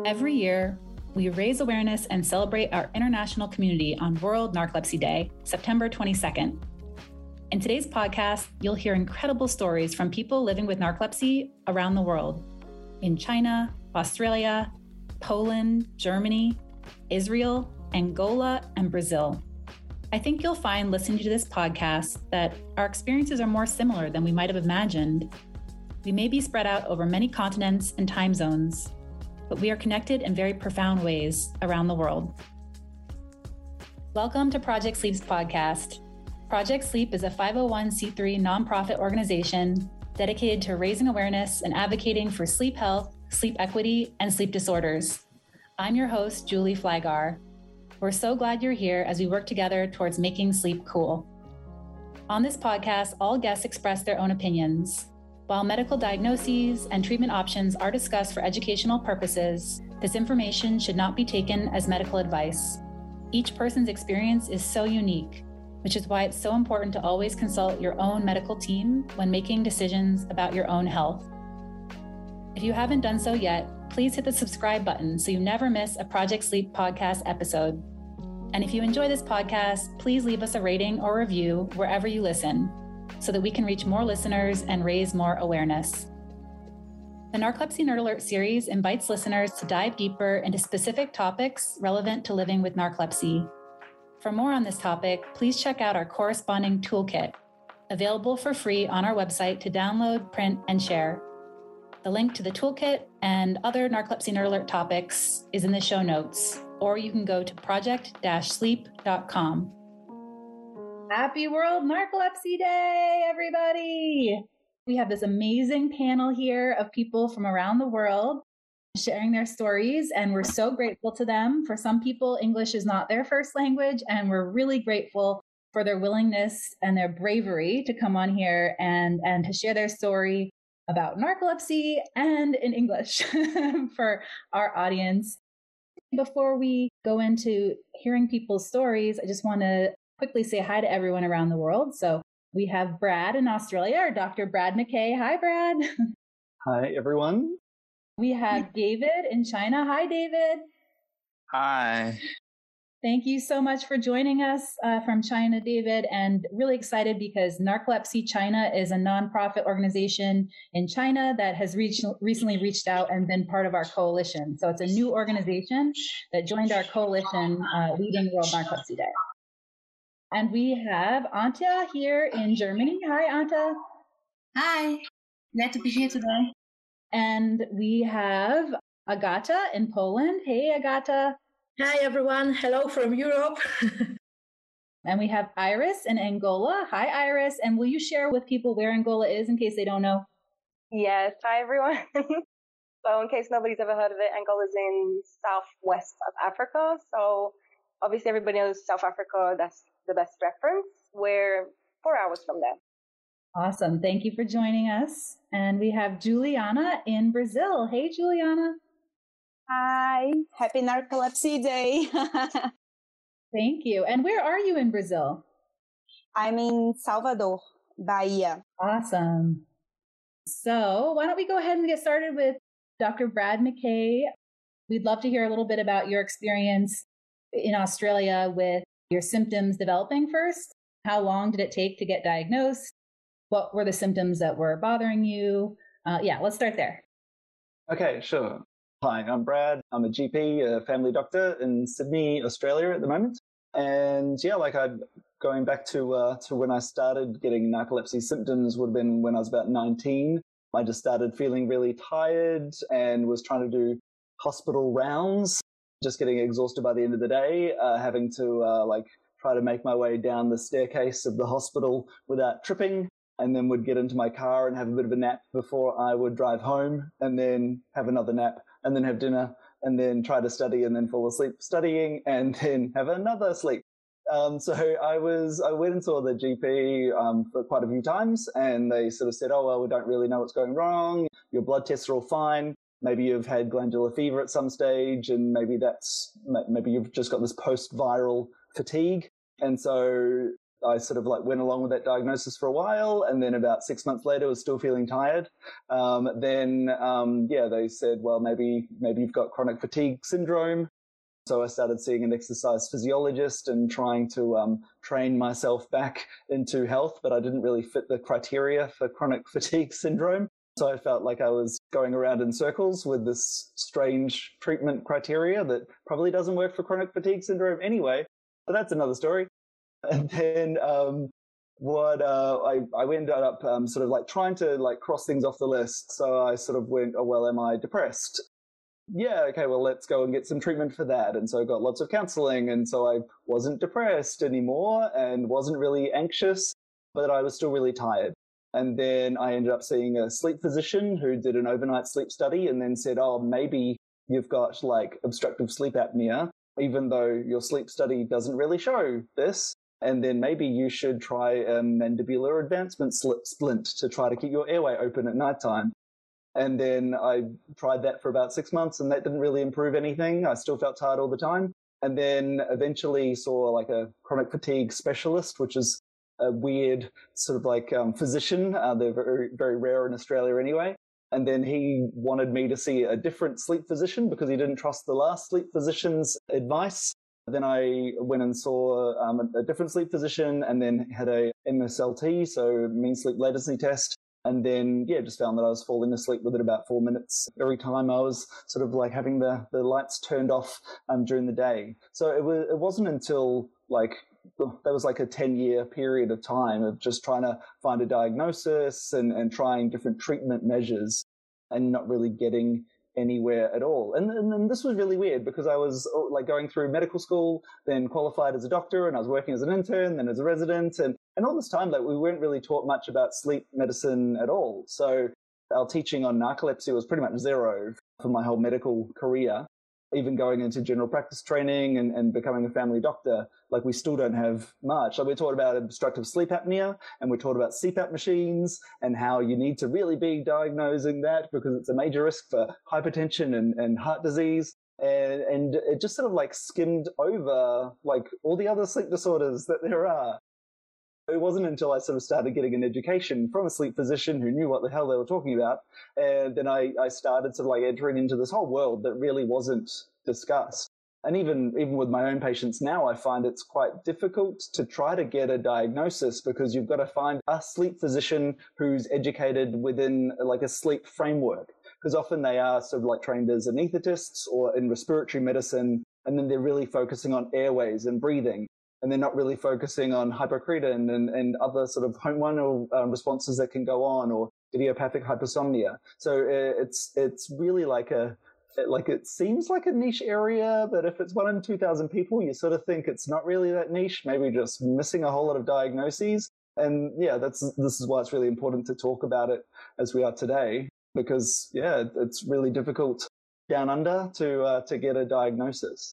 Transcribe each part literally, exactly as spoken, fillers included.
Every year, we raise awareness and celebrate our international community on World Narcolepsy Day, September twenty-second. In today's podcast, you'll hear incredible stories from people living with narcolepsy around the world, in China, Australia, Poland, Germany, Israel, Angola, and Brazil. I think you'll find listening to this podcast that our experiences are more similar than we might have imagined. We may be spread out over many continents and time zones, but we are connected in very profound ways around the world. Welcome to Project Sleep's podcast. Project Sleep is a five oh one c three nonprofit organization dedicated to raising awareness and advocating for sleep health, sleep equity, and sleep disorders. I'm your host, Julie Flygar. We're so glad you're here as we work together towards making sleep cool. On this podcast, all guests express their own opinions. While medical diagnoses and treatment options are discussed for educational purposes, this information should not be taken as medical advice. Each person's experience is so unique, which is why it's so important to always consult your own medical team when making decisions about your own health. If you haven't done so yet, please hit the subscribe button so you never miss a Project Sleep podcast episode. And if you enjoy this podcast, please leave us a rating or review wherever you listen, so that we can reach more listeners and raise more awareness. The Narcolepsy Nerd Alert series invites listeners to dive deeper into specific topics relevant to living with narcolepsy. For more on this topic, please check out our corresponding toolkit, available for free on our website to download, print, and share. The link to the toolkit and other Narcolepsy Nerd Alert topics is in the show notes, or you can go to project sleep dot com. Happy World Narcolepsy Day, everybody! We have this amazing panel here of people from around the world sharing their stories, and we're so grateful to them. For some people, English is not their first language, and we're really grateful for their willingness and their bravery to come on here and, and to share their story about narcolepsy and in English for our audience. Before we go into hearing people's stories, I just want to quickly say hi to everyone around the world. So we have Brad in Australia, or Doctor Brad McKay. Hi, Brad. Hi, everyone. We have David in China. Hi, David. Hi. Thank you so much for joining us uh, from China, David, and really excited because Narcolepsy China is a nonprofit organization in China that has reached, recently reached out and been part of our coalition. So it's a new organization that joined our coalition uh, leading World Narcolepsy Day. And we have Anta here in Germany. Hi, Anta. Hi. Glad to be here today. And we have Agata in Poland. Hey, Agata. Hi, everyone. Hello from Europe. And we have Iris in Angola. Hi, Iris. And will you share with people where Angola is in case they don't know? Yes. Hi, everyone. So in case nobody's ever heard of it, Angola is in southwest of Africa. So obviously everybody knows South Africa. That's the best reference. We're four hours from there. Awesome. Thank you for joining us. And we have Juliana in Brazil. Hey, Juliana. Hi. Happy Narcolepsy Day. Thank you. And where are you in Brazil? I'm in Salvador, Bahia. Awesome. So why don't we go ahead and get started with Doctor Brad McKay. We'd love to hear a little bit about your experience in Australia with your symptoms developing first. How long did it take to get diagnosed? What were the symptoms that were bothering you? Uh, yeah, let's start there. Okay, sure. Hi, I'm Brad. I'm a G P, a family doctor in Sydney, Australia at the moment. And yeah, like I'm going back to uh, to when I started getting narcolepsy symptoms would have been when I was about nineteen. I just started feeling really tired and was trying to do hospital rounds, just getting exhausted by the end of the day, uh, having to uh, like try to make my way down the staircase of the hospital without tripping, and then would get into my car and have a bit of a nap before I would drive home, and then have another nap, and then have dinner, and then try to study, and then fall asleep studying, and then have another sleep. Um, so I was, I went and saw the G P um, for quite a few times, and they sort of said, oh, well, we don't really know what's going wrong. Your blood tests are all fine. Maybe you've had glandular fever at some stage, and maybe that's, maybe you've just got this post-viral fatigue. And so I sort of like went along with that diagnosis for a while, and then about six months later was still feeling tired. Um, then, um, yeah, they said, well, maybe maybe you've got chronic fatigue syndrome. So I started seeing an exercise physiologist and trying to um, train myself back into health, but I didn't really fit the criteria for chronic fatigue syndrome. So I felt like I was going around in circles with this strange treatment criteria that probably doesn't work for chronic fatigue syndrome anyway, but that's another story. And then um, what uh, I, I ended up um, sort of like trying to like cross things off the list. So I sort of went, oh, well, am I depressed? Yeah, okay, well, let's go and get some treatment for that. And so I got lots of counseling, and so I wasn't depressed anymore and wasn't really anxious, but I was still really tired. And then I ended up seeing a sleep physician who did an overnight sleep study and then said, oh, maybe you've got like obstructive sleep apnea, even though your sleep study doesn't really show this. And then maybe you should try a mandibular advancement splint to try to keep your airway open at nighttime. And then I tried that for about six months and that didn't really improve anything. I still felt tired all the time. And then eventually saw like a chronic fatigue specialist, which is a weird sort of like um, physician. Uh, they're very, very rare in Australia anyway. And then he wanted me to see a different sleep physician because he didn't trust the last sleep physician's advice. Then I went and saw um, a different sleep physician and then had a M S L T, so mean sleep latency test. And then, yeah, just found that I was falling asleep within about four minutes every time I was sort of like having the, the lights turned off um, during the day. So it, was, it wasn't until like, there was like a ten-year period of time of just trying to find a diagnosis and, and trying different treatment measures and not really getting anywhere at all. And, and then this was really weird because I was like going through medical school, then qualified as a doctor, and I was working as an intern, then as a resident. And, and all this time, like, we weren't really taught much about sleep medicine at all. So our teaching on narcolepsy was pretty much zero for my whole medical career. Even going into general practice training and, and becoming a family doctor, like we still don't have much. Like we're taught about obstructive sleep apnea and we're taught about C PAP machines and how you need to really be diagnosing that because it's a major risk for hypertension and, and heart disease. And, and it just sort of like skimmed over like all the other sleep disorders that there are. It wasn't until I sort of started getting an education from a sleep physician who knew what the hell they were talking about, and then I, I started sort of like entering into this whole world that really wasn't discussed. And even, even with my own patients now, I find it's quite difficult to try to get a diagnosis because you've got to find a sleep physician who's educated within like a sleep framework. Because often they are sort of like trained as anaesthetists or in respiratory medicine, and then they're really focusing on airways and breathing. And they're not really focusing on hypocretin and, and other sort of hormonal um, responses that can go on, or idiopathic hypersomnia. So uh, it's it's really like a like it seems like a niche area, but if it's one in two thousand people, you sort of think it's not really that niche. Maybe just missing a whole lot of diagnoses. And yeah, that's this is why it's really important to talk about it as we are today, because yeah, it's really difficult down under to uh, to get a diagnosis.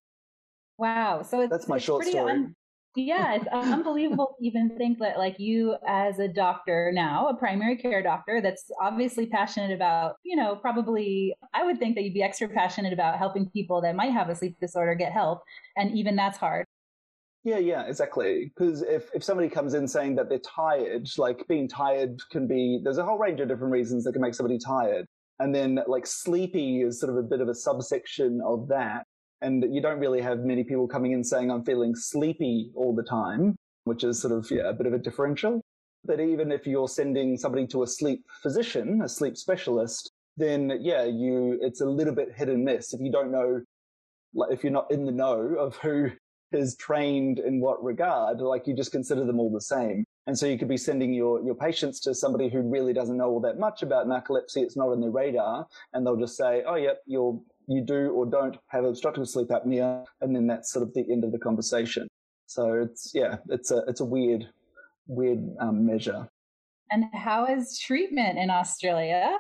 Wow, so it's, that's my it's short story. Un- Yeah, it's unbelievable to even think that like you as a doctor now, a primary care doctor that's obviously passionate about, you know, probably I would think that you'd be extra passionate about helping people that might have a sleep disorder get help. And even that's hard. Yeah, yeah, exactly. Because if, if somebody comes in saying that they're tired, like being tired can be, there's a whole range of different reasons that can make somebody tired. And then like sleepy is sort of a bit of a subsection of that. And you don't really have many people coming in saying, I'm feeling sleepy all the time, which is sort of, yeah, a bit of a differential. But even if you're sending somebody to a sleep physician, a sleep specialist, then, yeah, you it's a little bit hit and miss. If you don't know, like if you're not in the know of who is trained in what regard, like you just consider them all the same. And so you could be sending your, your patients to somebody who really doesn't know all that much about narcolepsy. It's not on their radar. And they'll just say, oh, yep, you're you do or don't have obstructive sleep apnea, and then that's sort of the end of the conversation. So it's, yeah, it's a it's a weird, weird um, measure. And how is treatment in Australia?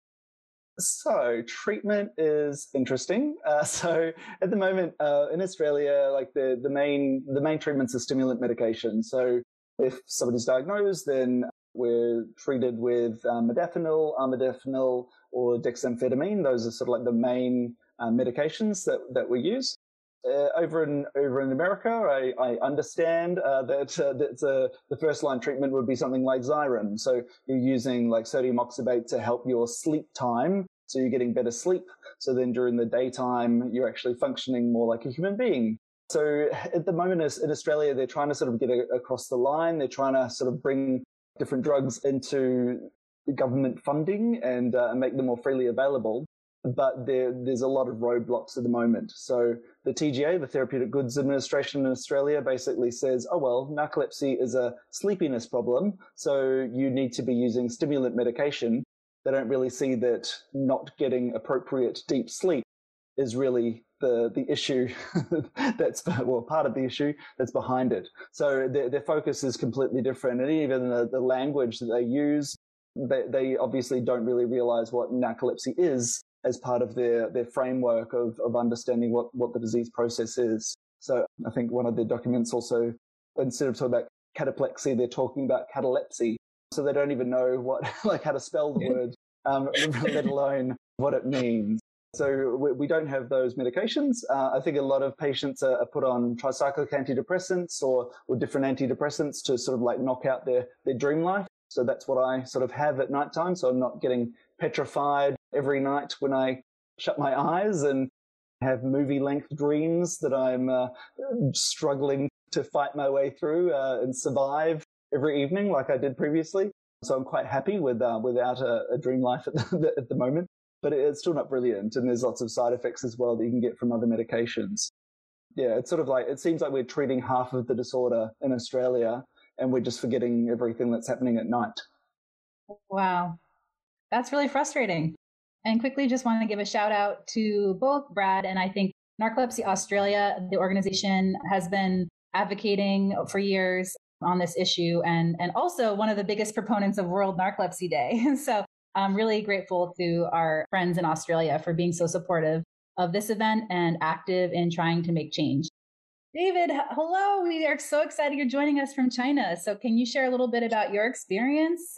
So treatment is interesting. Uh, so at the moment uh, in Australia, like the, the main the main treatment's a stimulant medication. So if somebody's diagnosed, then we're treated with um, modafinil, armodafinil, or dexamphetamine. Those are sort of like the main uh, medications that, that we use. Uh, over in over in America, I, I understand uh, that uh, that's, uh, the first line treatment would be something like Xyrem. So you're using like sodium oxybate to help your sleep time, so you're getting better sleep. So then during the daytime, you're actually functioning more like a human being. So at the moment in Australia, they're trying to sort of get a, across the line. They're trying to sort of bring different drugs into government funding and uh, make them more freely available. But there, there's a lot of roadblocks at the moment. So the T G A, the Therapeutic Goods Administration in Australia, basically says, oh, well, narcolepsy is a sleepiness problem, so you need to be using stimulant medication. They don't really see that not getting appropriate deep sleep is really the, the issue that's, well, part of the issue that's behind it. So their, their focus is completely different. And even the, the language that they use, they, they obviously don't really realize what narcolepsy is as part of their, their framework of, of understanding what, what the disease process is. So I think one of the documents also, instead of talking about cataplexy, they're talking about catalepsy. So they don't even know what, like how to spell the word, um, let alone what it means. So we, we don't have those medications. Uh, I think a lot of patients are, are put on tricyclic antidepressants or, or different antidepressants to sort of like knock out their, their dream life. So that's what I sort of have at nighttime. So I'm not getting petrified every night when I shut my eyes and have movie-length dreams that I'm uh, struggling to fight my way through uh, and survive every evening like I did previously. So I'm quite happy with uh, without a, a dream life at the, at the moment. But it's still not brilliant, and there's lots of side effects as well that you can get from other medications. Yeah, it's sort of like, it seems like we're treating half of the disorder in Australia, and we're just forgetting everything that's happening at night. Wow. That's really frustrating. And quickly just want to give a shout out to both Brad and I think Narcolepsy Australia. The organization has been advocating for years on this issue and, and also one of the biggest proponents of World Narcolepsy Day. So I'm really grateful to our friends in Australia for being so supportive of this event and active in trying to make change. David, hello. We are so excited you're joining us from China. So can you share a little bit about your experience?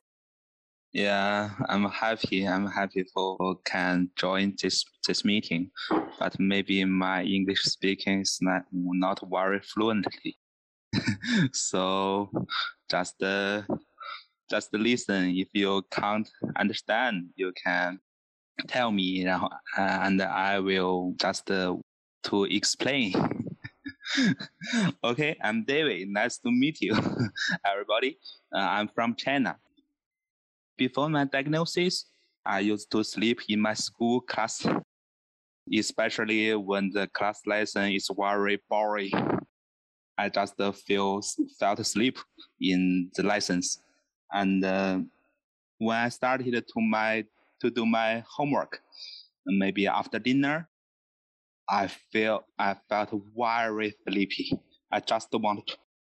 Yeah, I'm happy. I'm happy for can join this this meeting, but maybe my English speaking is not not very fluently. So just uh, just listen. If you can't understand, you can tell me, and I will just uh, to explain. Okay, I'm David. Nice to meet you, everybody. Uh, I'm from China. Before my diagnosis, I used to sleep in my school class, especially when the class lesson is very boring. I just uh, feel felt asleep in the lessons, and uh, when I started to my to do my homework, maybe after dinner, I feel I felt very sleepy. I just wanted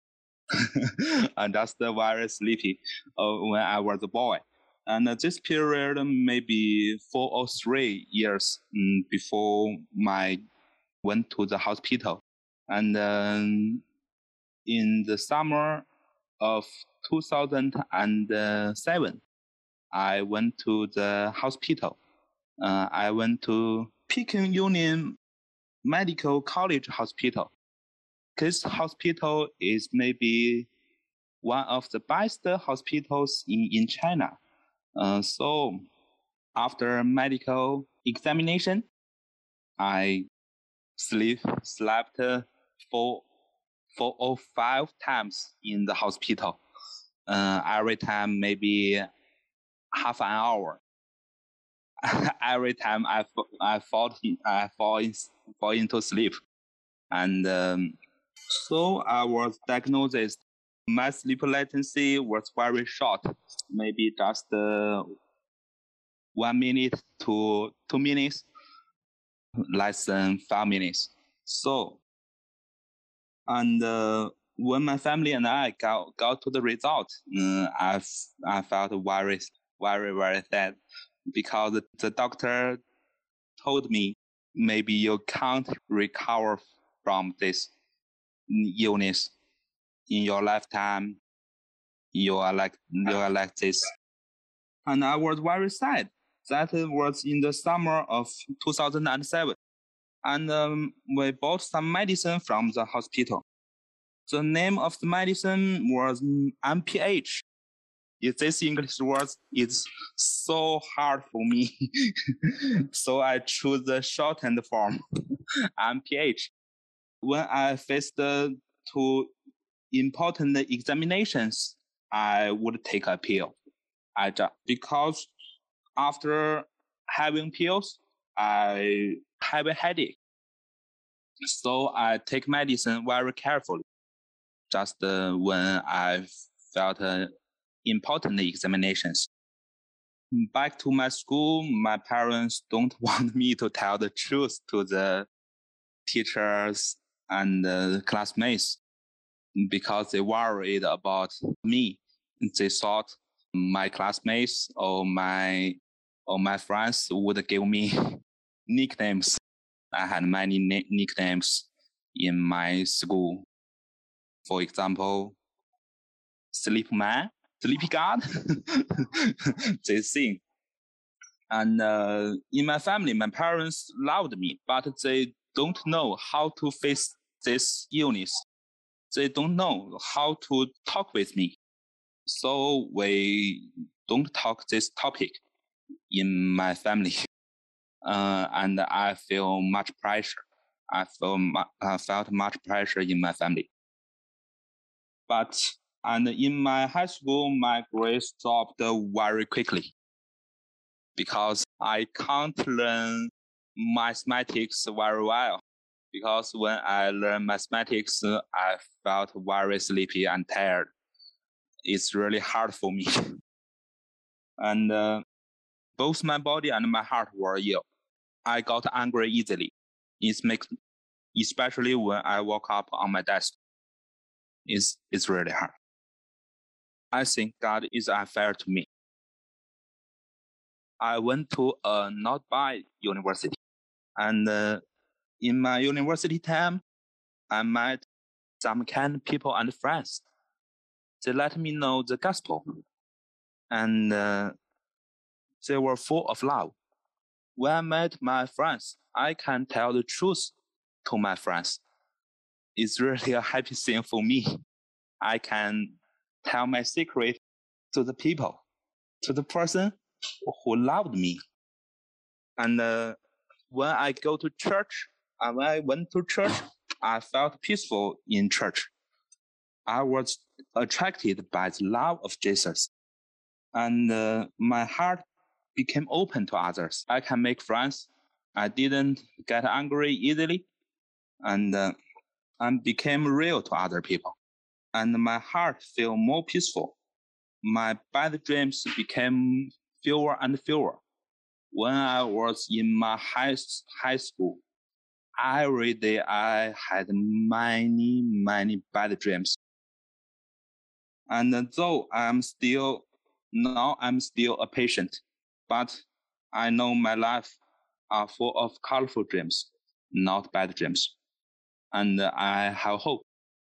to. I'm just very sleepy uh, when I was a boy. And uh, this period, maybe four or three years um, before my went to the hospital. And um, in the summer of two thousand seven, I went to the hospital. Uh, I went to Peking Union Medical College Hospital. This hospital is maybe one of the best hospitals in, in China. Uh, so after medical examination, I sleep, slept four, four or five times in the hospital. Uh, every time maybe half an hour. Every time I, I, fall, I fall, in, fall into sleep. And um, so I was diagnosed. My sleep latency was very short, maybe just uh, one minute to two minutes, less than five minutes. So, and uh, when my family and I got, got to the result, uh, I, I felt very, very, very sad because the, the doctor told me maybe you can't recover from this illness. In your lifetime, you are like you are like this, and I was very sad. That was in the summer of two thousand seven. and um, we bought some medicine from the hospital. The name of the medicine was M P H. This English word is so hard for me, so I choose the shortened form, M P H. When I faced the two important examinations, I would take a pill. I just, because after having pills, I have a headache. So I take medicine very carefully. Just uh, when I felt uh, important examinations. Back to my school, my parents don't want me to tell the truth to the teachers and uh, classmates because they worried about me. They thought my classmates or my or my friends would give me nicknames. I had many na- nicknames in my school. For example, Sleep Man, Sleepy God, they sing. And uh, in my family, my parents loved me, but they don't know how to face this illness. They don't know how to talk with me. So we don't talk this topic in my family. Uh, and I feel much pressure. I feel mu- I felt much pressure in my family. But and in my high school, my grades dropped very quickly because I can't learn mathematics very well. Because when I learn mathematics, I felt very sleepy and tired. It's really hard for me. And uh, both my body and my heart were ill. I got angry easily. It's make, especially when I woke up on my desk. It's, it's really hard. I think God is unfair to me. I went to a not bad university. And uh, in my university time, I met some kind people and friends. They let me know the gospel. And uh, they were full of love. When I met my friends, I can tell the truth to my friends. It's really a happy thing for me. I can tell my secret to the people, to the person who loved me. And uh, when I go to church, uh, when I went to church, I felt peaceful in church. I was attracted by the love of Jesus. And uh, my heart became open to others. I can make friends. I didn't get angry easily. And uh, I became real to other people. And my heart felt more peaceful. My bad dreams became fewer and fewer. When I was in my high, high school, every day I had many, many bad dreams. And though I'm still, now I'm still a patient, but I know my life are full of colorful dreams, not bad dreams. And I have hope.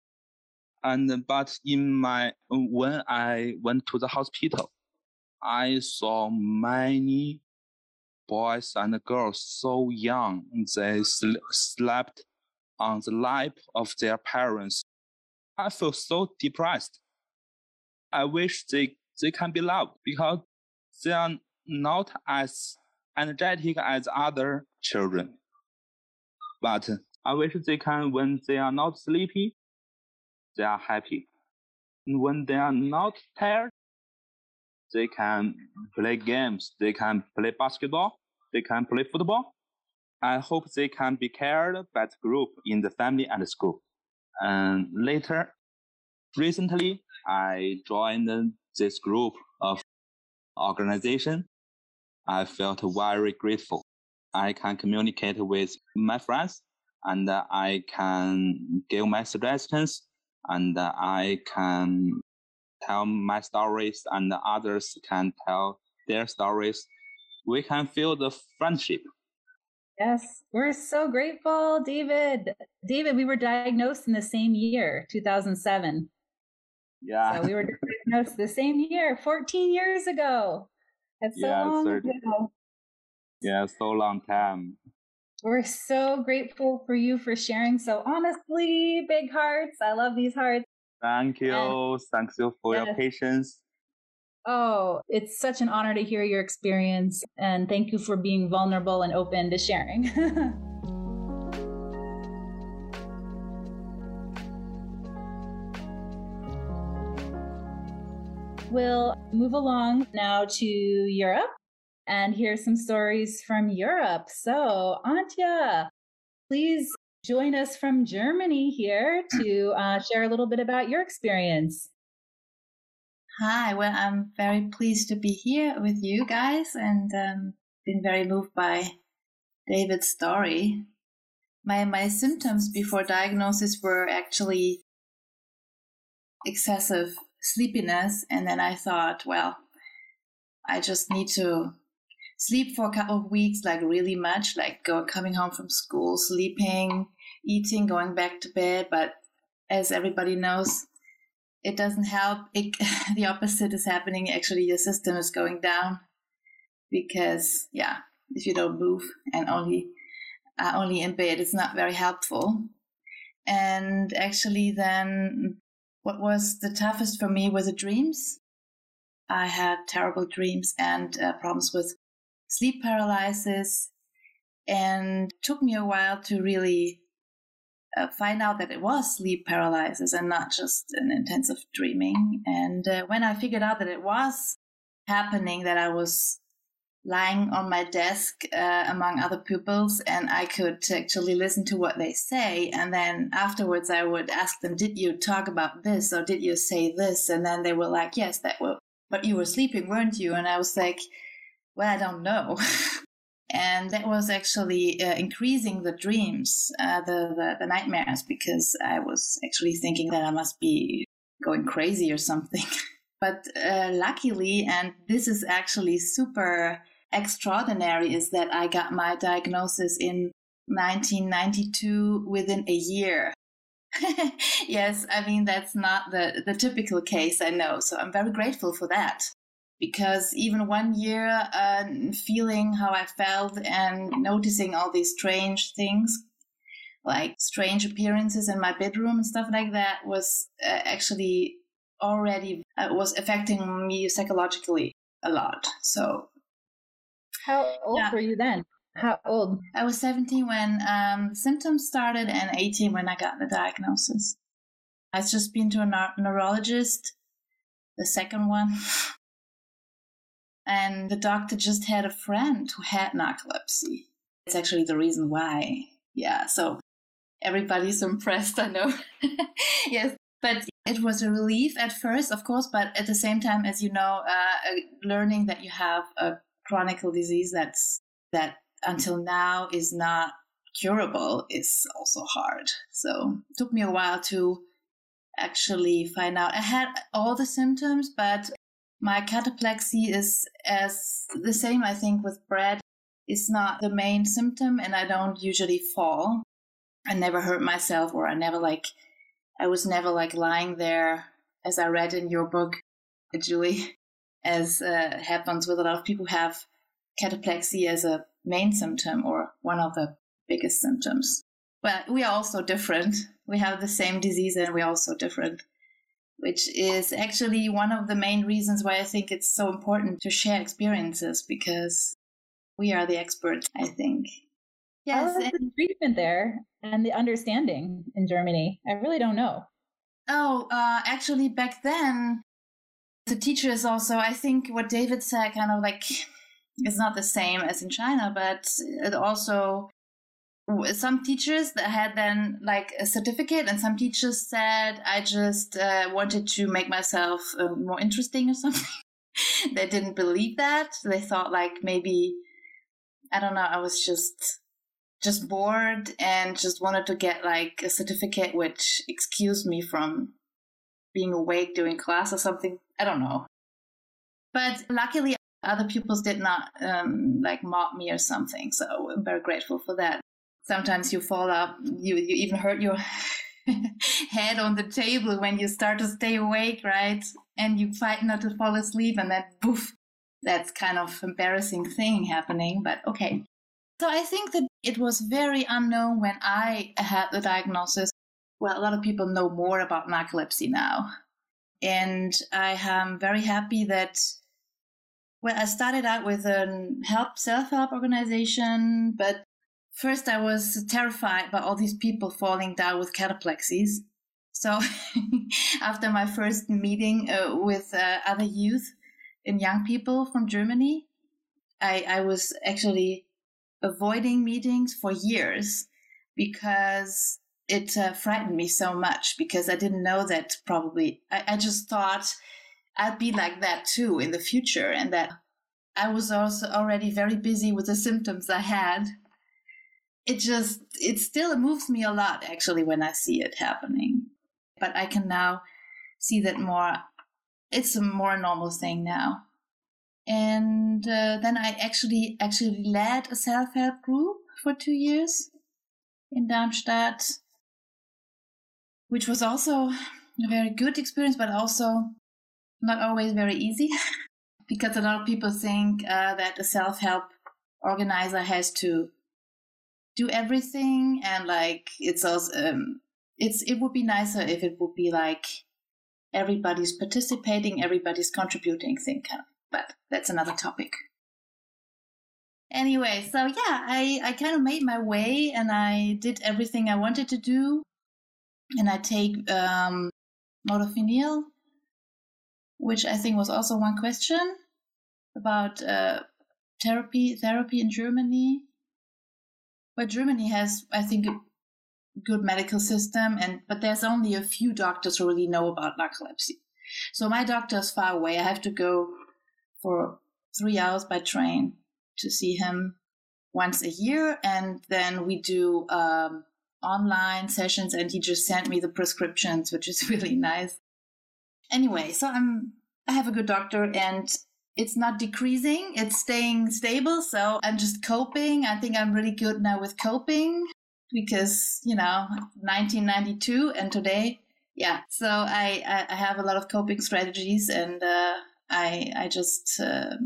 And but in my when I went to the hospital, I saw many boys and girls so young. They sl- slept on the lap of their parents. I feel so depressed. I wish they, they can be loved because they are not as energetic as other children. But I wish they can, when they are not sleepy, they are happy. When they are not tired, they can play games, they can play basketball, they can play football. I hope they can be cared by the group in the family and the school. And later, recently, I joined this group of organization. I felt very grateful. I can communicate with my friends, and I can give my suggestions, and I can tell my stories, and others can tell their stories. We can feel the friendship. Yes, we're so grateful, David. David, we were diagnosed in the same year, two thousand seven. Yeah. So we were diagnosed the same year, fourteen years ago. That's so yeah, long thirty ago. Yeah, so long time. We're so grateful for you for sharing so honestly. Big hearts. I love these hearts. Thank you. And, Thank you for yes. your patience. Oh, it's such an honor to hear your experience. And thank you for being vulnerable and open to sharing. We'll move along now to Europe and hear some stories from Europe. So, Antje, please join us from Germany here to uh, share a little bit about your experience. Hi, well, I'm very pleased to be here with you guys and um, been very moved by David's story. My, my symptoms before diagnosis were actually excessive sleepiness, and then I thought, well, I just need to sleep for a couple of weeks, like really much, like go, coming home from school, sleeping, eating, going back to bed. But as everybody knows, it doesn't help. It, the opposite is happening. Actually, your system is going down because, yeah, if you don't move and only uh, only in bed, it's not very helpful. And actually then what was the toughest for me were the dreams. I had terrible dreams and uh, problems with sleep paralysis, and it took me a while to really uh, find out that it was sleep paralysis and not just an intensive dreaming. And uh, when I figured out that it was happening, that I was lying on my desk uh, among other pupils and I could actually listen to what they say, and then afterwards I would ask them, did you talk about this or did you say this? And then they were like, yes, that will, but you were sleeping, weren't you? And I was like, well, I don't know. And that was actually uh, increasing the dreams, uh, the, the the nightmares, because I was actually thinking that I must be going crazy or something. But uh, luckily, and this is actually super extraordinary, is that I got my diagnosis in nineteen ninety-two within a year. Yes, I mean, that's not the, the typical case, I know. So I'm very grateful for that. Because even one year uh, feeling how I felt and noticing all these strange things, like strange appearances in my bedroom and stuff like that, was uh, actually already uh, was affecting me psychologically a lot. So, how old yeah. were you then? How old? I was seventeen when um, symptoms started and eighteen when I got the diagnosis. I've just been to a neuro- neurologist, the second one. And the doctor just had a friend who had narcolepsy. It's actually the reason why. Yeah, so everybody's impressed, I know. Yes, but it was a relief at first, of course, but at the same time, as you know, uh, learning that you have a chronic disease that's that until now is not curable is also hard. So it took me a while to actually find out. I had all the symptoms, but my cataplexy is as the same, I think, with Brad. It's not the main symptom, and I don't usually fall. I never hurt myself, or I never like, I was never like lying there, as I read in your book, Julie, as uh, happens with a lot of people who have cataplexy as a main symptom or one of the biggest symptoms. Well, we are also different. We have the same disease and we're also different, which is actually one of the main reasons why I think it's so important to share experiences, because we are the experts, I think. Yes. How is the treatment there and the understanding in Germany? I really don't know. Oh, uh, actually back then, the teachers also, I think what David said, kind of like, it's not the same as in China, but it also, some teachers that had then like a certificate, and some teachers said, I just uh, wanted to make myself uh, more interesting or something. They didn't believe that. They thought like maybe, I don't know, I was just just bored and just wanted to get like a certificate which excused me from being awake during class or something. I don't know. But luckily, other pupils did not um, like mock me or something. So I'm very grateful for that. Sometimes you fall up, you, you even hurt your head on the table when you start to stay awake, right? And you fight not to fall asleep, and then poof, that's kind of embarrassing thing happening, but okay. So I think that it was very unknown when I had the diagnosis. Well, a lot of people know more about narcolepsy now. And I am very happy that, well, I started out with a help, self-help organization, but first I was terrified by all these people falling down with cataplexies. So after my first meeting uh, with uh, other youth and young people from Germany, I, I was actually avoiding meetings for years because it uh, frightened me so much, because I didn't know that probably. I, I just thought I'd be like that too in the future, and that I was also already very busy with the symptoms I had. It just, it still moves me a lot actually when I see it happening. But I can now see that more, it's a more normal thing now. And uh, then I actually actually led a self-help group for two years in Darmstadt, which was also a very good experience, but also not always very easy, because a lot of people think uh, that a self-help organizer has to do everything, and like it's also um, it's it would be nicer if it would be like everybody's participating, everybody's contributing thing kind of. But that's another topic. Anyway, so yeah, I, I kind of made my way and I did everything I wanted to do. And I take um, modafinil, which I think was also one question about uh, therapy therapy in Germany. But Germany has, I think, a good medical system, and but there's only a few doctors who really know about narcolepsy. So my doctor is far away. I have to go for three hours by train to see him once a year, and then we do um, online sessions, and he just sent me the prescriptions, which is really nice. Anyway, so I'm I have a good doctor, and it's not decreasing, it's staying stable, so I'm just coping. I think I'm really good now with coping because, you know, nineteen ninety-two and today, yeah. So I, I, I have a lot of coping strategies, and uh, I I just uh,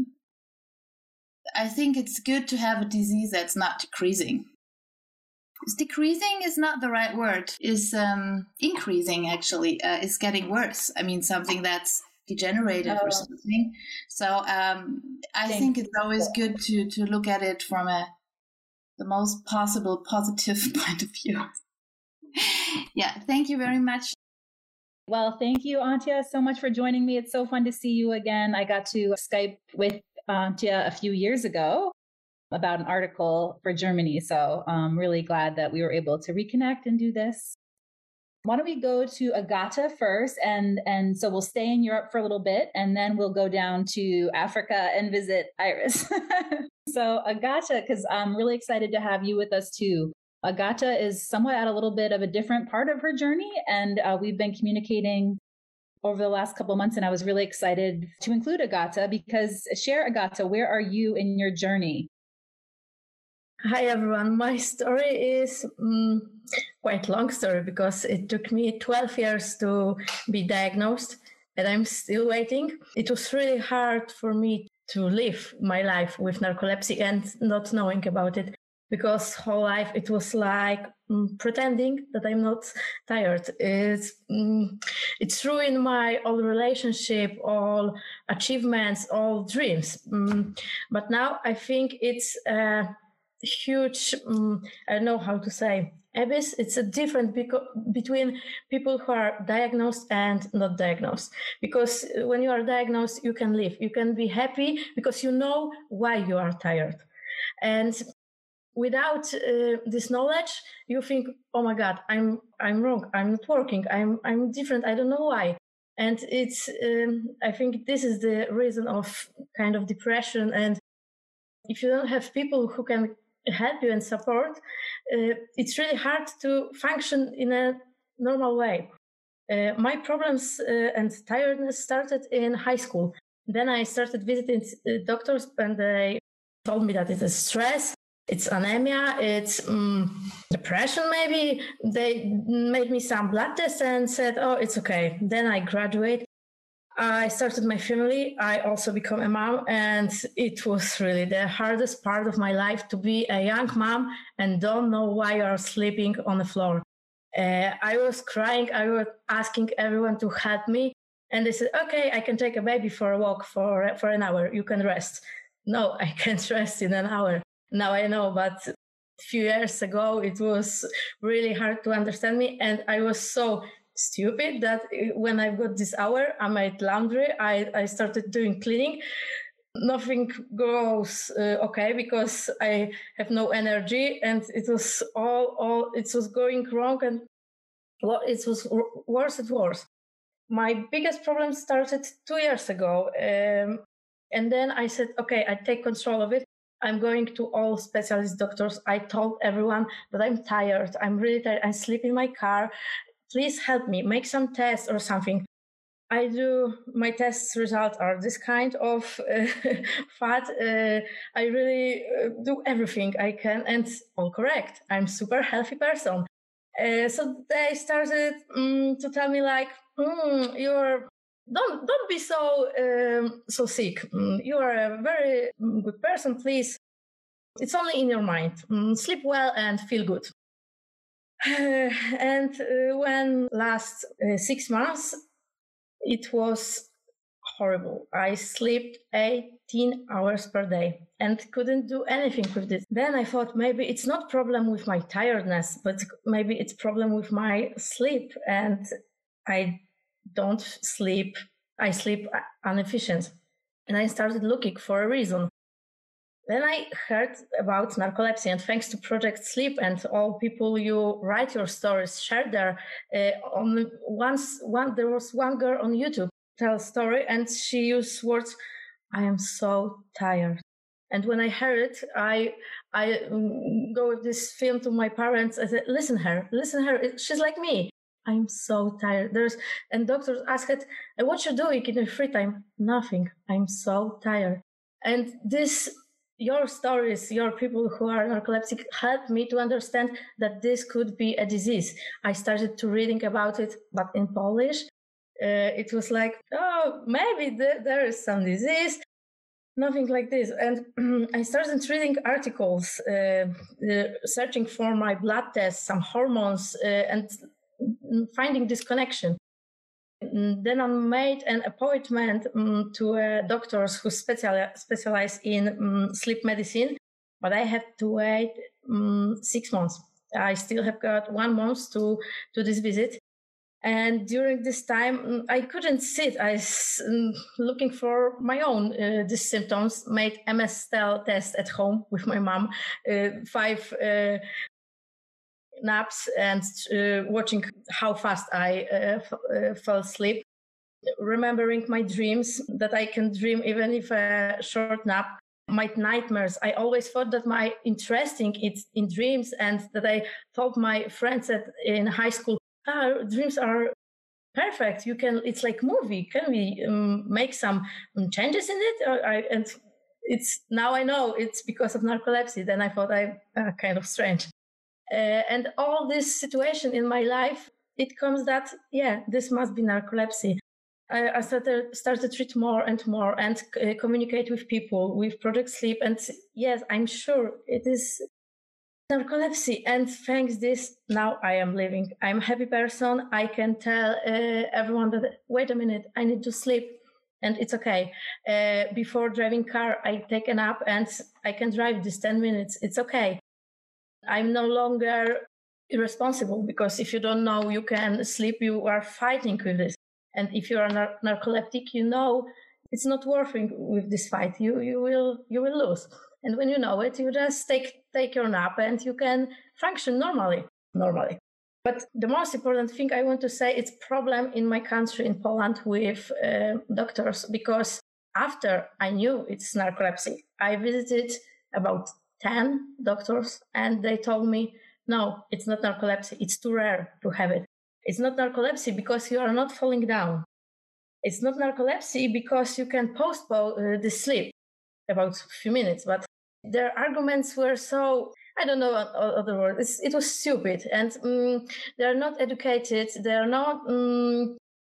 I think it's good to have a disease that's not decreasing. Decreasing is not the right word. Is um, increasing actually. Uh, is getting worse. I mean, something that's degenerated oh. or something. So um, I Thank think it's always good to to look at it from a the most possible positive point of view. Yeah. Thank you very much. Well, thank you, Antje, so much for joining me. It's so fun to see you again. I got to Skype with Antje a few years ago about an article for Germany. So I'm really glad that we were able to reconnect and do this. Why don't we go to Agata first? And, and so we'll stay in Europe for a little bit, and then we'll go down to Africa and visit Iris. So Agata, because I'm really excited to have you with us too. Agata is somewhat at a little bit of a different part of her journey, and uh, we've been communicating over the last couple of months, and I was really excited to include Agata because share, Agata, where are you in your journey? Hi, everyone. My story is um, quite long story because it took me twelve years to be diagnosed, and I'm still waiting. It was really hard for me to live my life with narcolepsy and not knowing about it, because whole life it was like um, pretending that I'm not tired. It's um, it's ruined my all relationship, all achievements, all dreams. Um, but now I think it's a huge, um, I don't know how to say, abyss. It's a difference beco- between people who are diagnosed and not diagnosed. Because when you are diagnosed, you can live, you can be happy because you know why you are tired. And without uh, this knowledge, you think, "Oh my God, I'm I'm wrong. I'm not working. I'm I'm different. I don't know why." And it's um, I think this is the reason of kind of depression. And if you don't have people who can help you and support, uh, it's really hard to function in a normal way. Uh, my problems uh, and tiredness started in high school. Then I started visiting uh, doctors, and they told me that it is stress. It's anemia, it's um, depression maybe. They made me some blood tests and said, oh, it's okay. Then I graduate. I started my family. I also became a mom, and it was really the hardest part of my life to be a young mom and don't know why you're sleeping on the floor. Uh, I was crying. I was asking everyone to help me, and they said, "Okay, I can take a baby for a walk for for an hour. You can rest." No, I can't rest in an hour. Now I know, but a few years ago it was really hard to understand me, and I was so stupid that when I got this hour, I made laundry. I, I started doing cleaning. Nothing goes uh, okay because I have no energy, and it was all all it was going wrong, and well, it was worse and worse. My biggest problem started two years ago, um, and then I said, okay, I take control of it. I'm going to all specialist doctors. I told everyone that I'm tired. I'm really tired. I sleep in my car. Please help me, make some tests or something. I do, my test results are this kind of uh, fat. Uh, I really uh, do everything I can and all correct. I'm super healthy person. Uh, so they started um, to tell me like, mm, you're, don't, don't be so, um, so sick. Mm, you are a very good person, please. It's only in your mind. Mm, sleep well and feel good. Uh, and uh, when last uh, six months, it was horrible. I slept eighteen hours per day and couldn't do anything with this. Then I thought maybe it's not problem with my tiredness, but maybe it's problem with my sleep. And I don't sleep. I sleep inefficient. And I started looking for a reason. Then I heard about narcolepsy, and thanks to Project Sleep and all people you write your stories, share there. Uh, on once, one there was one girl on YouTube tell a story, and she used words, "I am so tired." And when I heard it, I I um, go with this film to my parents. I said, "Listen her, listen her. She's like me. I'm so tired." There's and doctors asked, "What you doing in your free time?" "Nothing. I'm so tired." And this. Your stories, your people who are narcoleptic helped me to understand that this could be a disease. I started to reading about it, but in Polish. Uh, it was like, oh, maybe th- there is some disease, nothing like this. And I started reading articles, uh, uh, searching for my blood tests, some hormones, uh, and finding this connection. Then I made an appointment um, to uh, doctors who special- specialize in um, sleep medicine, but I had to wait um, six months. I still have got one month to, to this visit. And during this time, I couldn't sit. I was um, looking for my own uh, these symptoms, made M S T E L test at home with my mom, uh, five uh, naps and uh, watching how fast I uh, f- uh, fell asleep, remembering my dreams, that I can dream even if a short nap, my nightmares. I always thought that my interesting it's in dreams, and that I told my friends that in high school, ah, dreams are perfect. You can, it's like movie. Can we um, make some changes in it? Or I, and it's now I know it's because of narcolepsy. Then I thought I'm uh, kind of strange. Uh, and all this situation in my life, it comes that, yeah, this must be narcolepsy. I, I started, started to treat more and more and uh, communicate with people with Project Sleep. And yes, I'm sure it is narcolepsy. And thanks this, now I am living. I'm a happy person. I can tell uh, everyone that, wait a minute, I need to sleep. And it's okay. Uh, before driving car, I take a nap and I can drive this ten minutes. It's okay. I'm no longer irresponsible, because if you don't know you can sleep, you are fighting with this. And if you are nar- narcoleptic, you know it's not working with this fight. You you will you will lose. And when you know it, you just take take your nap and you can function normally. Normally. But the most important thing I want to say, it's problem in my country, in Poland, with uh, doctors, because after I knew it's narcolepsy, I visited about ten doctors, and they told me, no, it's not narcolepsy. It's too rare to have it. It's not narcolepsy because you are not falling down. It's not narcolepsy because you can postpone uh, the sleep about a few minutes. But their arguments were so, I don't know other words. It was stupid, and um, they're not educated. They're not um,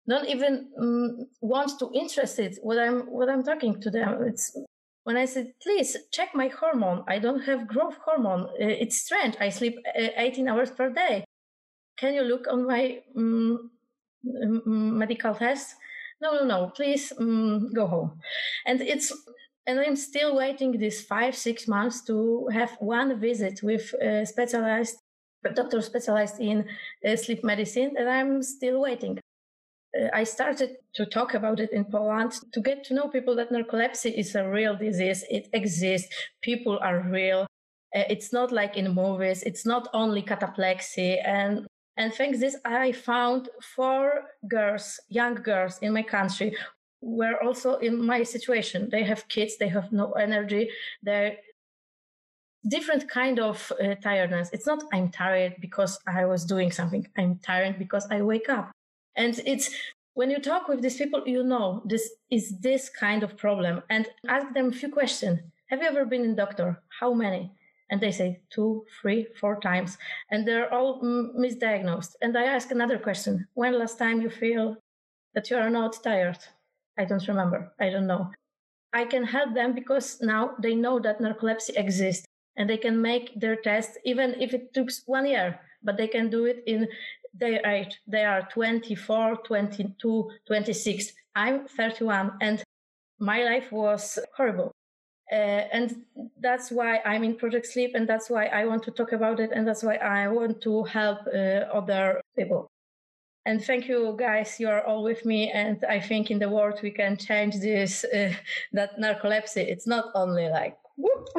don't even um, want to interested what I'm what I'm talking to them. It's when I said, please check my hormone. I don't have growth hormone. It's strange. I sleep eighteen hours per day. Can you look on my um, medical test? No, no, no. Please um, go home. And it's and I'm still waiting these five, six months to have one visit with a specialized a doctor specialized in uh, sleep medicine, and I'm still waiting. Uh, I started to talk about it in Poland to get to know people that narcolepsy is a real disease. It exists. People are real. Uh, it's not like in movies. It's not only cataplexy. And and thanks this, I found four girls, young girls in my country, were also in my situation. They have kids. They have no energy. They're different kind of uh, tiredness. It's not I'm tired because I was doing something. I'm tired because I wake up. And it's when you talk with these people, you know, this is this kind of problem. And ask them a few questions. Have you ever been in doctor? How many? And they say two, three, four times. And they're all mm, misdiagnosed. And I ask another question. When last time you feel that you are not tired? I don't remember. I don't know. I can help them because now they know that narcolepsy exists. And they can make their test, even if it took one year, but they can do it in their age. They are twenty-four, twenty-two, twenty-six. I'm thirty-one, and my life was horrible. Uh, and that's why I'm in Project Sleep, and that's why I want to talk about it, and that's why I want to help uh, other people. And thank you, guys. You are all with me, and I think in the world we can change this, uh, that narcolepsy. It's not only like, whoop.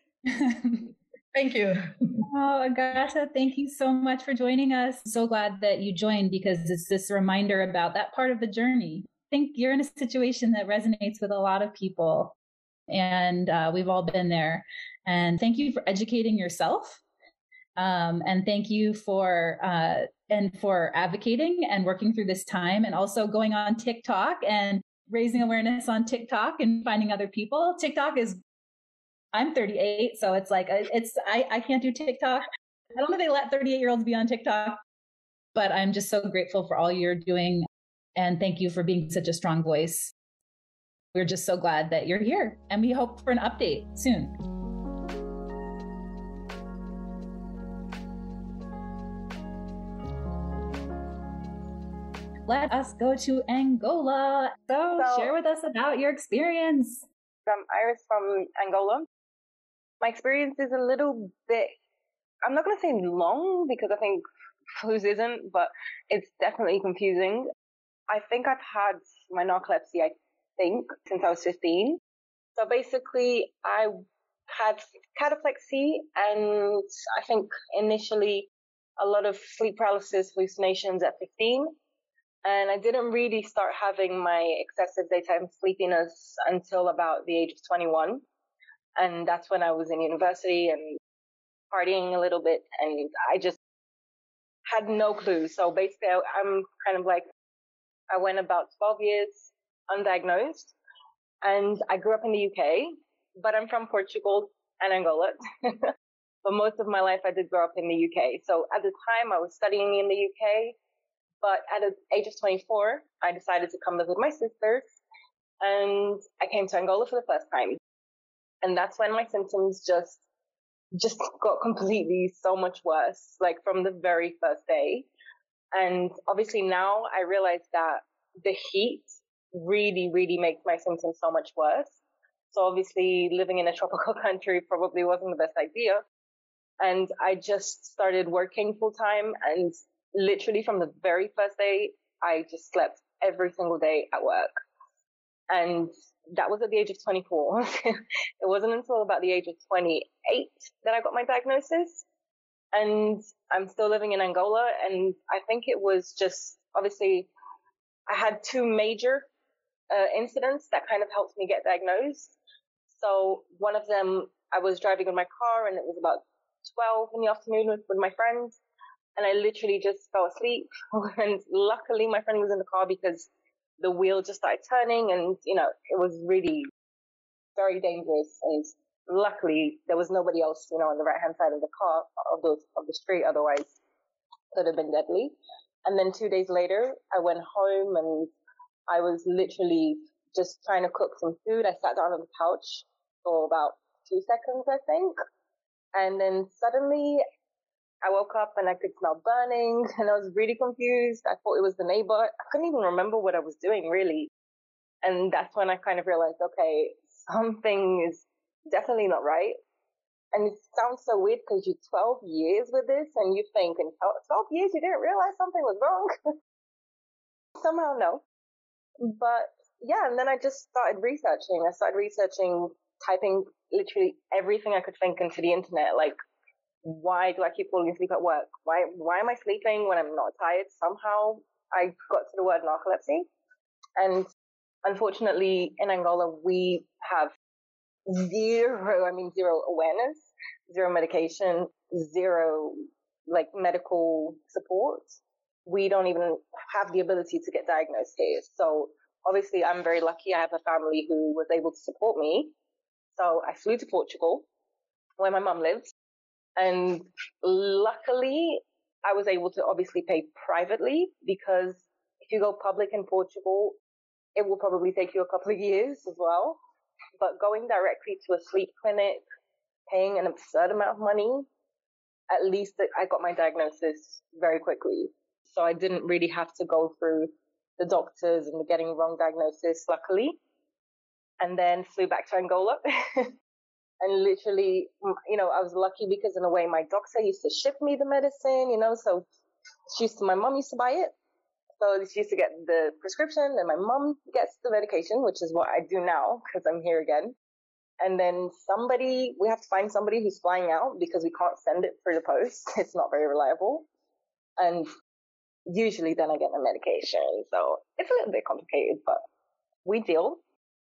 Thank you. Oh, Agata, thank you so much for joining us. So glad that you joined because it's this reminder about that part of the journey. I think you're in a situation that resonates with a lot of people, and uh, we've all been there. And thank you for educating yourself. Um, and thank you for uh, and for advocating and working through this time, and also going on TikTok and raising awareness on TikTok and finding other people. TikTok is I'm thirty-eight, so it's like, it's, I, I can't do TikTok. I don't know if they let thirty-eight year olds be on TikTok, but I'm just so grateful for all you're doing. And thank you for being such a strong voice. We're just so glad that you're here, and we hope for an update soon. Let us go to Angola. So, so share with us about your experience. I'm Iris from Angola. My experience is a little bit, I'm not going to say long because I think whose isn't, but it's definitely confusing. I think I've had my narcolepsy, I think, since I was fifteen. So basically, I had cataplexy, and I think initially a lot of sleep paralysis, hallucinations at fifteen. And I didn't really start having my excessive daytime sleepiness until about the age of twenty-one. And that's when I was in university and partying a little bit. And I just had no clue. So basically, I'm kind of like, I went about twelve years undiagnosed. And I grew up in the U K, but I'm from Portugal and Angola. But most of my life, I did grow up in the U K. So at the time, I was studying in the U K. But at the age of twenty-four, I decided to come live with my sisters, and I came to Angola for the first time. And that's when my symptoms just, just got completely so much worse, like from the very first day. And obviously now I realize that the heat really, really makes my symptoms so much worse. So obviously living in a tropical country probably wasn't the best idea. And I just started working full time, and literally from the very first day, I just slept every single day at work. And that was at the age of twenty-four. It wasn't until about the age of twenty-eight that I got my diagnosis. And I'm still living in Angola. And I think it was just, obviously, I had two major uh, incidents that kind of helped me get diagnosed. So one of them, I was driving in my car, and it was about twelve in the afternoon with, with my friend. And I literally just fell asleep. And luckily my friend was in the car because the wheel just started turning, and, you know, it was really very dangerous. And luckily there was nobody else, you know, on the right hand side of the car, of the, of the street. Otherwise it could have been deadly. And then two days later, I went home and I was literally just trying to cook some food. I sat down on the couch for about two seconds, I think. And then suddenly I woke up and I could smell burning and I was really confused. I thought it was the neighbor. I couldn't even remember what I was doing really. And that's when I kind of realized, okay, something is definitely not right. And it sounds so weird because you're twelve years with this and you think in twelve years you didn't realize something was wrong. Somehow no. But yeah, and then I just started researching. I started researching, typing literally everything I could think into the internet. Like, why do I keep falling asleep at work? Why why am I sleeping when I'm not tired? Somehow I got to the word narcolepsy. And unfortunately, in Angola, we have zero, I mean, zero awareness, zero medication, zero like medical support. We don't even have the ability to get diagnosed here. So obviously I'm very lucky. I have a family who was able to support me. So I flew to Portugal where my mum lives. And luckily I was able to obviously pay privately because if you go public in Portugal, it will probably take you a couple of years as well. But going directly to a sleep clinic, paying an absurd amount of money, at least I got my diagnosis very quickly. So I didn't really have to go through the doctors and the getting wrong diagnosis, luckily. And then flew back to Angola. And literally, you know, I was lucky because in a way my doctor used to ship me the medicine, you know, so she used to, my mom used to buy it. So she used to get the prescription and my mom gets the medication, which is what I do now because I'm here again. And then somebody, we have to find somebody who's flying out because we can't send it through the post. It's not very reliable. And usually then I get my medication. So it's a little bit complicated, but we deal.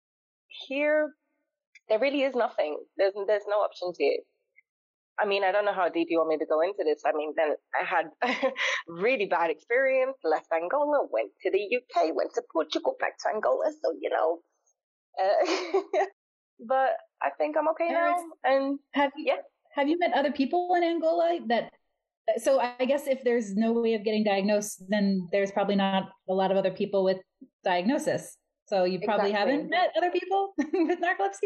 Here, there really is nothing. There's, there's no options here. I mean, I don't know how deep you want me to go into this. I mean, then I had a really bad experience, left Angola, went to the U K, went to Portugal, back to Angola. So, you know, uh, but I think I'm okay now. And have you, yeah. have you met other people in Angola that, so I guess if there's no way of getting diagnosed, then there's probably not a lot of other people with diagnosis. So you probably exactly. haven't met other people with narcolepsy?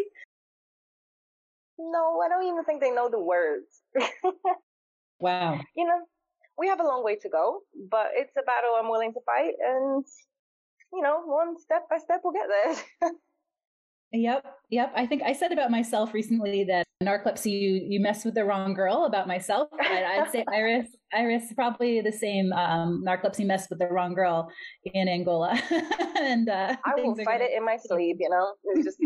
No, I don't even think they know the words. Wow. You know, we have a long way to go, but it's a battle I'm willing to fight. And, you know, one step by step, we'll get there. Yep. Yep. I think I said about myself recently that narcolepsy, you, you mess with the wrong girl about myself. I'd, I'd say Iris, Iris probably the same. Um, narcolepsy messed with the wrong girl in Angola. and uh, I will fight it in my sleep, you know, it's just.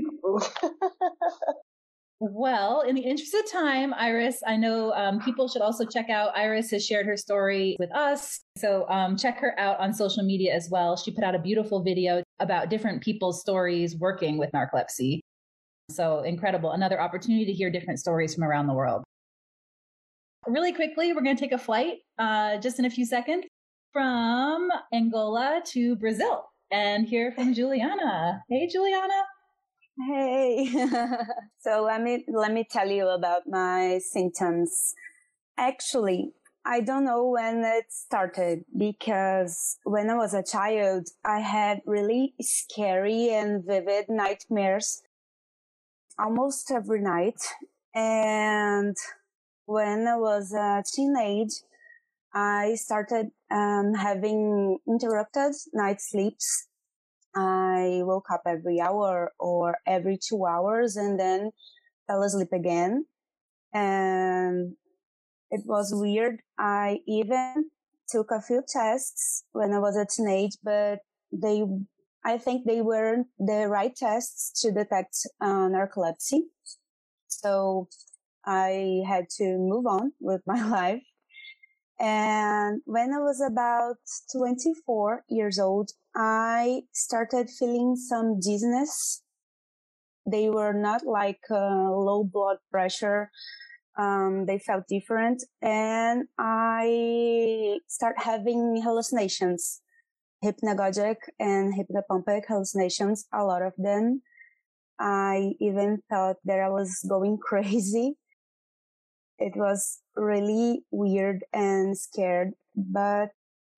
Well, in the interest of time, Iris, I know um, people should also check out, Iris has shared her story with us. So um, check her out on social media as well. She put out a beautiful video about different people's stories working with narcolepsy. So incredible. Another opportunity to hear different stories from around the world. Really quickly, we're going to take a flight uh, just in a few seconds from Angola to Brazil and hear from Juliana. Hey, Juliana. Hey, so let me let me tell you about my symptoms. Actually, I don't know when it started because when I was a child, I had really scary and vivid nightmares almost every night. And when I was a teenage, I started um, having interrupted night sleeps. I woke up every hour or every two hours and then fell asleep again. And it was weird. I even took a few tests when I was a teenage, but they, I think they weren't the right tests to detect uh, narcolepsy. So I had to move on with my life. And when I was about twenty-four years old, I started feeling some dizziness. They were not like uh, low blood pressure. Um, they felt different. And I started having hallucinations, hypnagogic and hypnopompic hallucinations, a lot of them. I even thought that I was going crazy. It was really weird and scared, but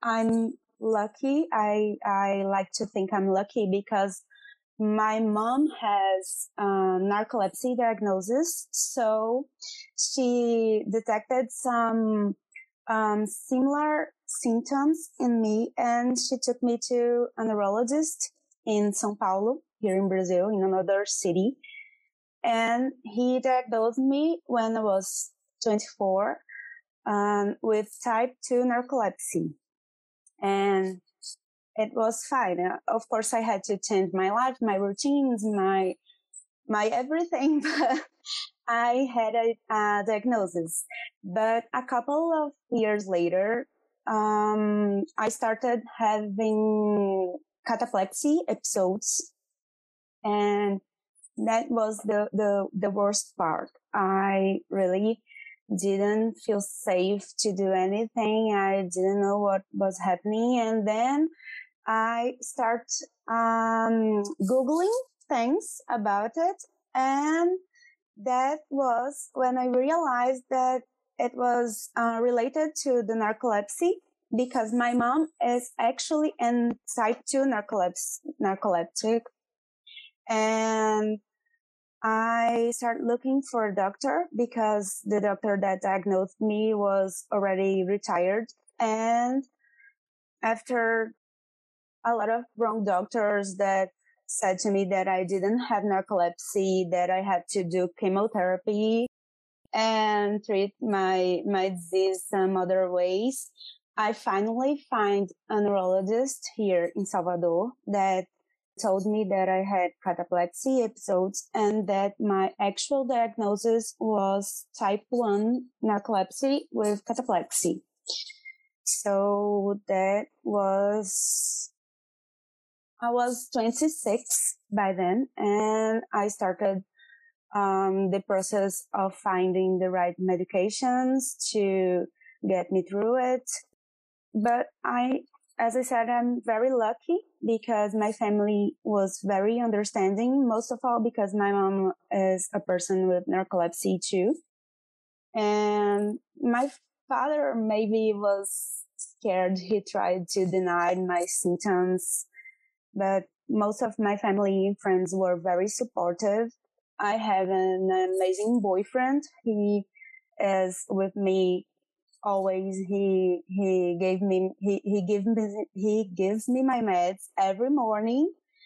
I'm lucky. I, I like to think I'm lucky because my mom has uh, narcolepsy diagnosis. So she detected some um, similar symptoms in me, and she took me to a neurologist in São Paulo, here in Brazil, in another city. And he diagnosed me when I was twenty-four um, with type two narcolepsy. And it was fine. Uh, Of course, I had to change my life, my routines, my my everything, but I had a, a diagnosis. But a couple of years later, um, I started having cataplexy episodes, and that was the, the, the worst part. I really didn't feel safe to do anything. I didn't know what was happening. And then I start um, Googling things about it. And that was when I realized that it was uh, related to the narcolepsy, because my mom is actually in type two narcolepsy, narcoleptic. And I started looking for a doctor because the doctor that diagnosed me was already retired. And after a lot of wrong doctors that said to me that I didn't have narcolepsy, that I had to do chemotherapy and treat my, my disease some other ways, I finally find a neurologist here in Salvador that told me that I had cataplexy episodes and that my actual diagnosis was type one narcolepsy with cataplexy. So that was, I was twenty-six by then, and I started um, the process of finding the right medications to get me through it. But I, as I said, I'm very lucky because my family was very understanding, most of all because my mom is a person with narcolepsy too. And my father maybe was scared. He tried to deny my symptoms, but most of my family and friends were very supportive. I have an amazing boyfriend. He is with me always. He he gave me he he gives me he gives me my meds every morning,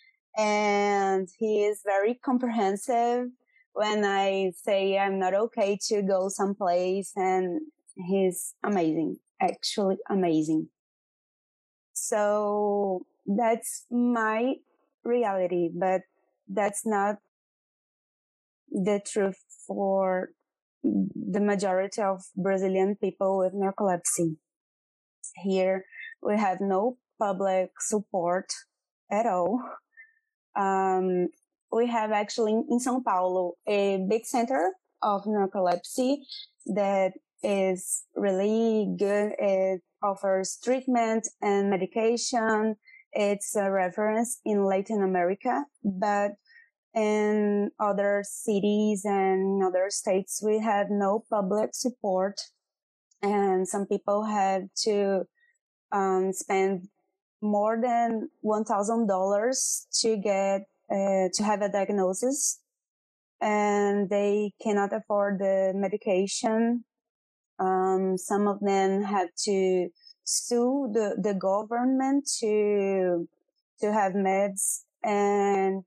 and he is very comprehensive when I say I'm not okay to go someplace, and he's amazing, actually amazing. So that's my reality, but that's not the truth for the majority of Brazilian people with narcolepsy. Here, we have no public support at all. Um, we have actually in São Paulo a big center of narcolepsy that is really good. It offers treatment and medication. It's a reference in Latin America, but in other cities and other states, we have no public support. And some people have to um, spend more than one thousand dollars to get, uh, to have a diagnosis. And they cannot afford the medication. Um, some of them have to sue the, the government to, to have meds. And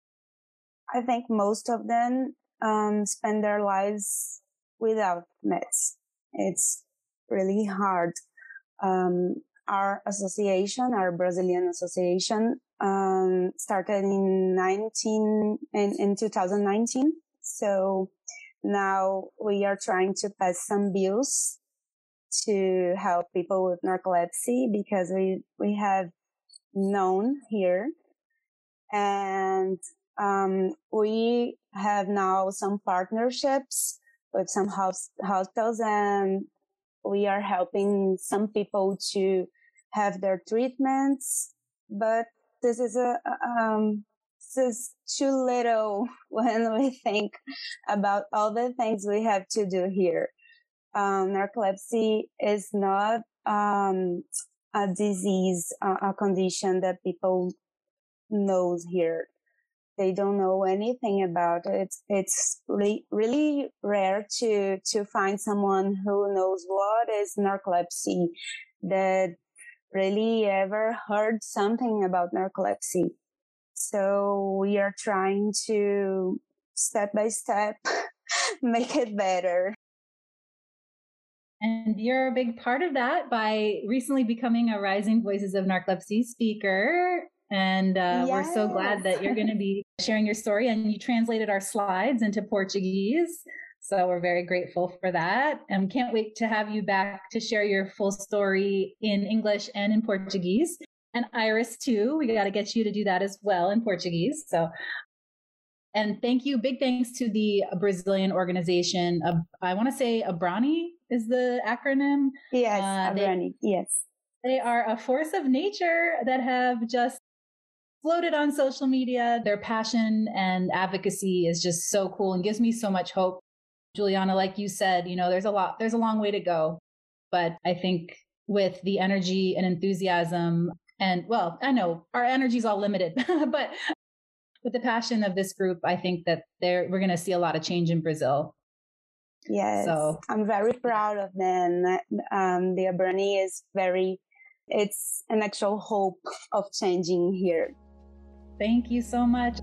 I think most of them um, spend their lives without meds. It's really hard. Um, our association, our Brazilian association, um, started in nineteen in, in two thousand nineteen. So now we are trying to pass some bills to help people with narcolepsy because we we have known here, and um, we have now some partnerships with some house, hospitals, and we are helping some people to have their treatments. But this is a um, this is too little when we think about all the things we have to do here. Um, narcolepsy is not um, a disease, a, a condition that people knows here. They don't know anything about it. It's really, really rare to, to find someone who knows what is narcolepsy, that really ever heard something about narcolepsy. So we are trying to, step by step, make it better. And you're a big part of that by recently becoming a Rising Voices of Narcolepsy speaker. And uh, yes. We're so glad that you're going to be sharing your story, and you translated our slides into Portuguese. So we're very grateful for that, and can't wait to have you back to share your full story in English and in Portuguese. And Iris too, we got to get you to do that as well in Portuguese. So, and thank you, big thanks to the Brazilian organization. Uh, I want to say Abrani is the acronym. Yes, uh, Abrani, they, yes. They are a force of nature that have just floated on social media. Their passion and advocacy is just so cool and gives me so much hope. Juliana, like you said, you know, there's a lot, there's a long way to go. But I think with the energy and enthusiasm, and well, I know our energy is all limited, but with the passion of this group, I think that there we're going to see a lot of change in Brazil. Yes, so I'm very proud of them. Um, the Abrani is very, it's an actual hope of changing here. Thank you so much.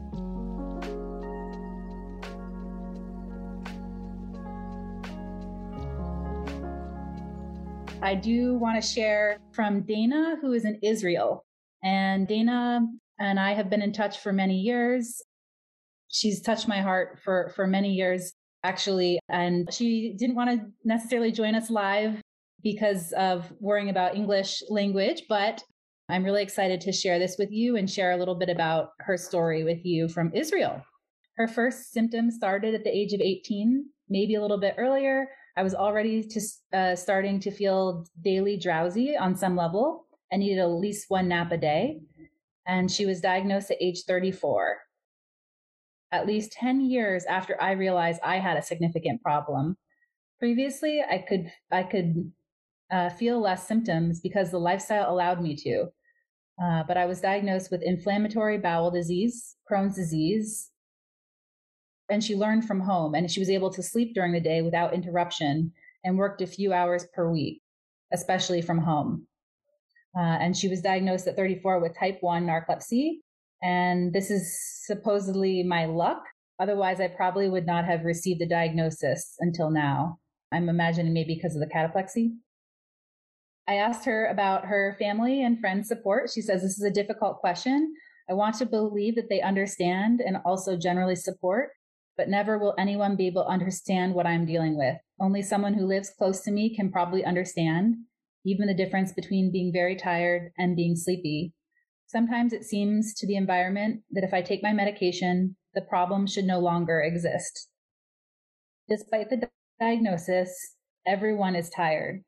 I do want to share from Dana, who is in Israel. And Dana and I have been in touch for many years. She's touched my heart for, for many years, actually. And she didn't want to necessarily join us live because of worrying about English language, but I'm really excited to share this with you and share a little bit about her story with you from Israel. Her first symptoms started at the age of eighteen, maybe a little bit earlier. I was already to, uh, starting to feel daily drowsy on some level. I needed at least one nap a day. And she was diagnosed at age thirty-four. At least ten years after I realized I had a significant problem. Previously, I could I could uh, feel less symptoms because the lifestyle allowed me to. Uh, but I was diagnosed with inflammatory bowel disease, Crohn's disease, and she learned from home, and she was able to sleep during the day without interruption and worked a few hours per week, especially from home. Uh, and she was diagnosed at thirty-four with type one narcolepsy. And this is supposedly my luck. Otherwise, I probably would not have received the diagnosis until now. I'm imagining maybe because of the cataplexy. I asked her about her family and friend support. She says, this is a difficult question. I want to believe that they understand and also generally support, but never will anyone be able to understand what I'm dealing with. Only someone who lives close to me can probably understand, even the difference between being very tired and being sleepy. Sometimes it seems to the environment that if I take my medication, the problem should no longer exist. Despite the diagnosis, everyone is tired.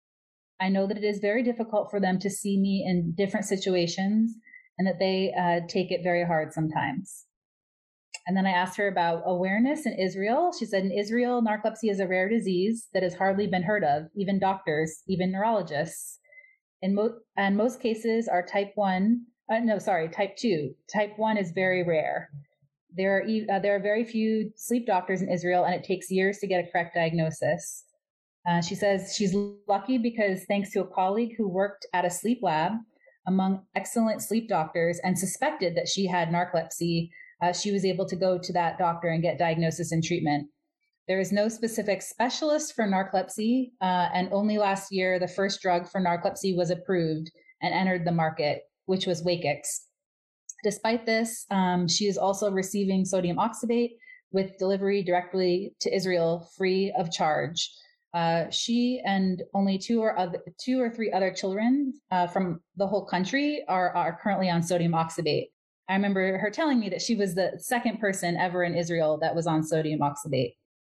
I know that it is very difficult for them to see me in different situations and that they uh, take it very hard sometimes. And then I asked her about awareness in Israel. She said, in Israel, narcolepsy is a rare disease that has hardly been heard of, even doctors, even neurologists. In mo- and most cases are type one, uh, no, sorry, type two. Type one is very rare. There are, e- uh, there are very few sleep doctors in Israel, and it takes years to get a correct diagnosis. Uh, she says she's lucky because thanks to a colleague who worked at a sleep lab among excellent sleep doctors and suspected that she had narcolepsy, uh, she was able to go to that doctor and get diagnosis and treatment. There is no specific specialist for narcolepsy, uh, and only last year the first drug for narcolepsy was approved and entered the market, which was Wakix. Despite this, um, she is also receiving sodium oxybate with delivery directly to Israel free of charge. Uh, she and only two or other, two or three other children uh, from the whole country are, are currently on sodium oxybate. I remember her telling me that she was the second person ever in Israel that was on sodium oxybate.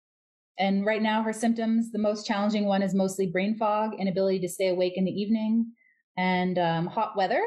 And right now, her symptoms, the most challenging one is mostly brain fog, inability to stay awake in the evening, and um, hot weather.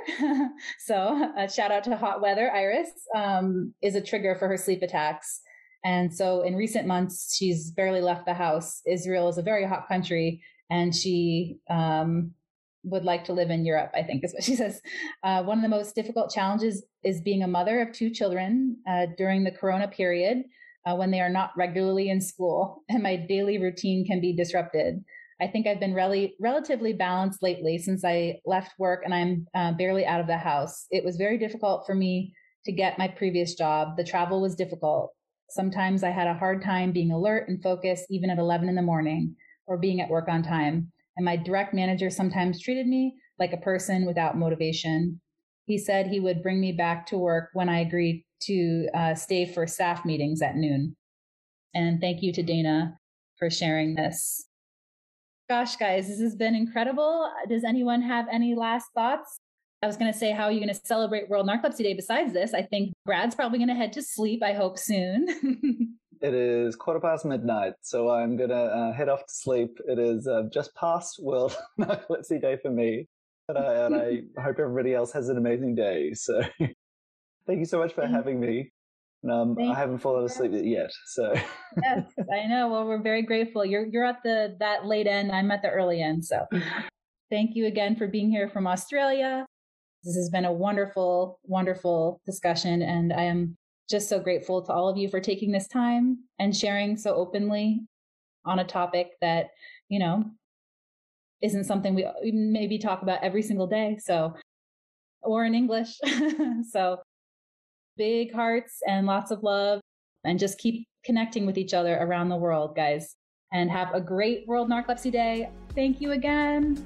So a shout out to hot weather. Iris um, is a trigger for her sleep attacks. And so in recent months, she's barely left the house. Israel is a very hot country, and she um, would like to live in Europe, I think is what she says. Uh, one of the most difficult challenges is being a mother of two children uh, during the Corona period uh, when they are not regularly in school, and my daily routine can be disrupted. I think I've been really relatively balanced lately since I left work and I'm uh, barely out of the house. It was very difficult for me to get my previous job. The travel was difficult. Sometimes I had a hard time being alert and focused, even at eleven in the morning, or being at work on time. And my direct manager sometimes treated me like a person without motivation. He said he would bring me back to work when I agreed to uh, stay for staff meetings at noon. And thank you to Dana for sharing this. Gosh, guys, this has been incredible. Does anyone have any last thoughts? I was going to say, how are you going to celebrate World Narcolepsy Day besides this? I think Brad's probably going to head to sleep, I hope, soon. It is quarter past midnight, so I'm going to uh, head off to sleep. It is uh, just past World Narcolepsy Day for me, and I, and I hope everybody else has an amazing day. So thank you so much for having me. Um, I haven't fallen asleep yet, so. Yes, I know. Well, we're very grateful. You're you're at the that late end. I'm at the early end. So thank you again for being here from Australia. This has been a wonderful, wonderful discussion, and I am just so grateful to all of you for taking this time and sharing so openly on a topic that, you know, isn't something we maybe talk about every single day. So, or in English. So big hearts and lots of love, and just keep connecting with each other around the world, guys. And have a great World Narcolepsy Day. Thank you again.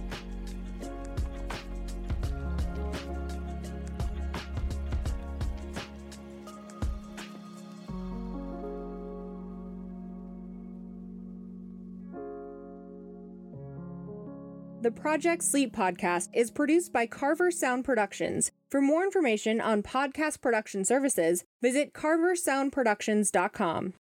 The Project Sleep podcast is produced by Carver Sound Productions. For more information on podcast production services, visit carver sound productions dot com.